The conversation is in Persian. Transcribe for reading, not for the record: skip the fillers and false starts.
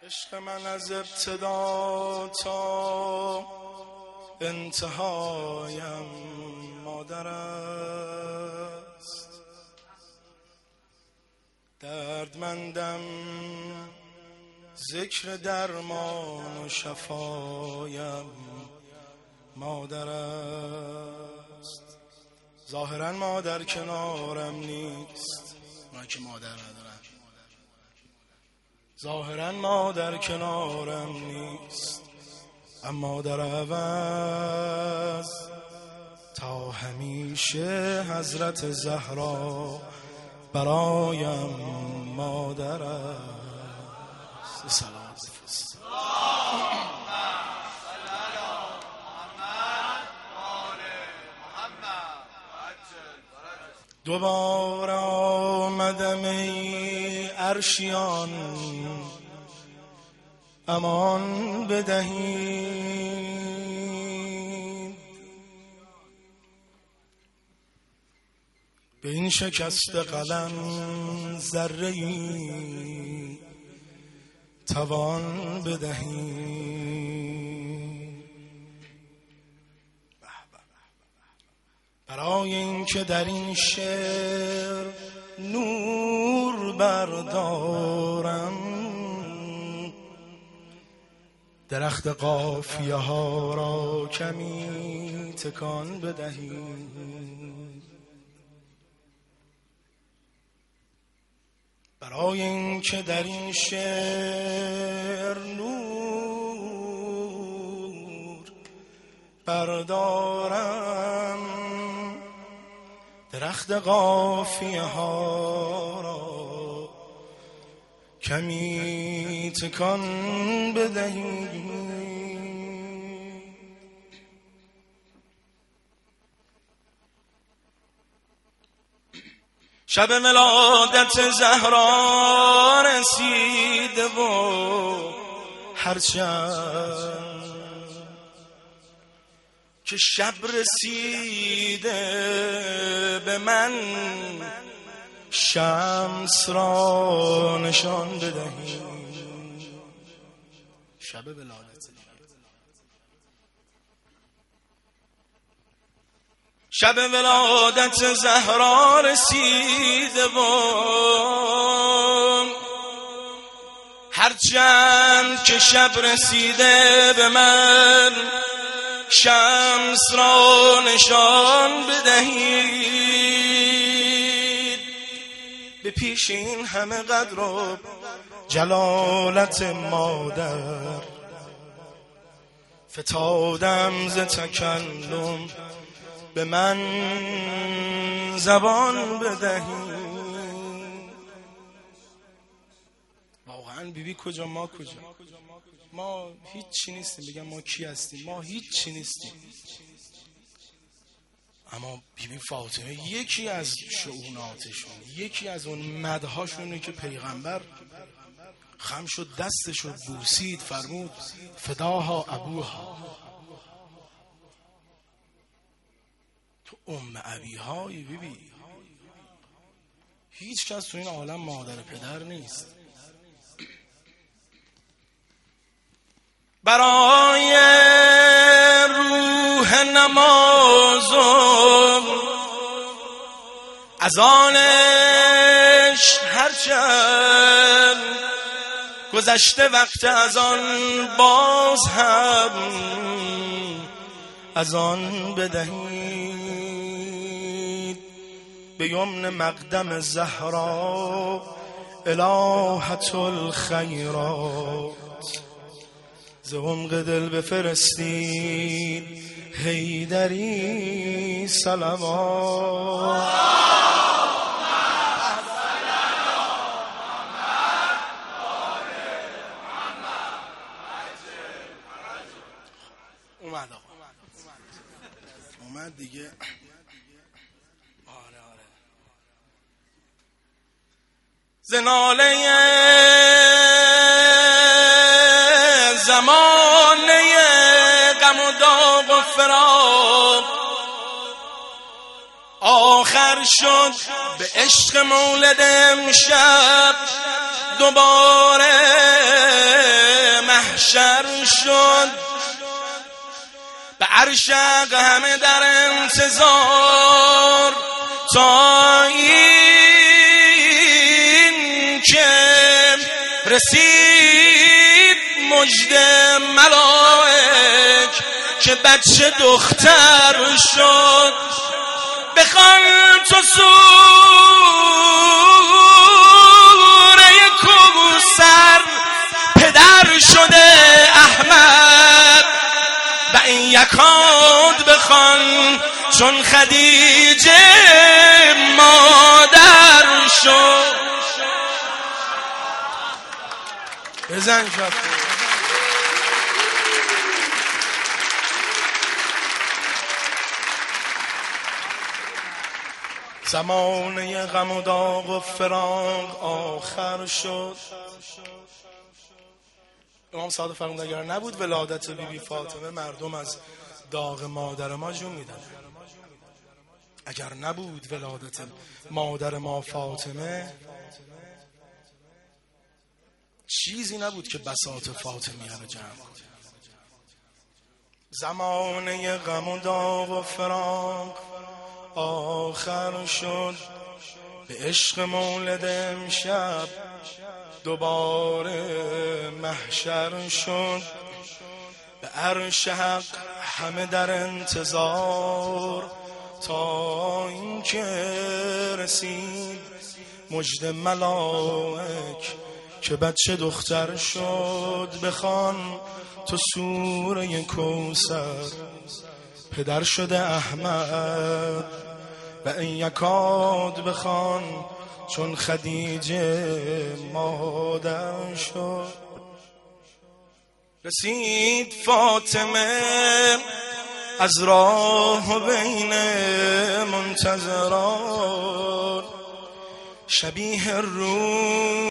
عشق من از ابتدا تا انتهایم مادر است. دردمندم ذکر درمان و شفایم مادر است. ظاهرا مادر کنارم نیست، من که مادر ندارم. ظاهرا مادر کنارم نیست، اما در عوض تا همیشه حضرت زهرا برایم مادر است. سلام دوباره آمدم ای عرشیان، امان بدهید به این شکست قلم ذره‌ای توان بدهید. برای اینکه در این شعر نور بردارم، درخت قافیه ها را کمی تکان بدهید. برای اینکه در این شعر نور بردارم، درخت قافیه ها را کمی تکان بدهید. شب ولادت زهرا رسیده و هرچند که شب رسیده به من، شمس را نشان بدهید. شب ولادت شب ولادت زهرا رسیده و هرچند که شب رسیده به من، شمس را نشان بدهید. به پیش این همه قدر و جلالت مادر، فتادم ز تکلم به من زبان بدهید. واقعا بیبی کجا ما کجا؟ ما هیچ چی نیستیم. بگم ما کی هستیم؟ ما هیچ چی نیستیم. اما بیبی فاطمه یکی از شؤوناتشون، یکی از اون مدحاشونه که پیغمبر خم شد دستشو بوسید، فرمود فداها ابوها. تو ام ابیهایی بیبی. هیچ کس تو این عالم مادر پدر نیست. برای روح نمازم از آنش هرچند گذشته وقت از آن، باز هم از آن بدهید. به یمن مقدم زهرا الهت الخیرات، ز عمق دل بفرستید حیدری صلوات. اومد دیگه. آره زناله زمانه غم و داغ و فراق آخر شد به عشق مولد امشب دوباره عرشق همه در انتظار تا این که رسید مژده ملائک که بچه دختر شد. بخوان تو سوره کوثر پدر شده احمد و این یکاد بخوان چون خدیجه مادر شد. بزن شد زمانه غم و داغ و فراق آخر شد. امام صادق فرمود اگر نبود ولادت بیبی فاطمه مردم از داغ مادر ما جون میدن. اگر نبود ولادت مادر ما فاطمه چیزی نبود که بساط فاطمیه رو جمع کنه. زمانه غم و داغ و فراق آخر شد. به عشق مولد امشب دوباره محشر شد. به عرش حق همه در انتظار تا اینکه رسید مژده ملائک که بچه دختر شد. بخوان تو سوره کوثر پدر شده احمد و این یکاد بخوان چون خدیجه مادر شد. رسید فاطمه از راه بین منتظران شبیه رو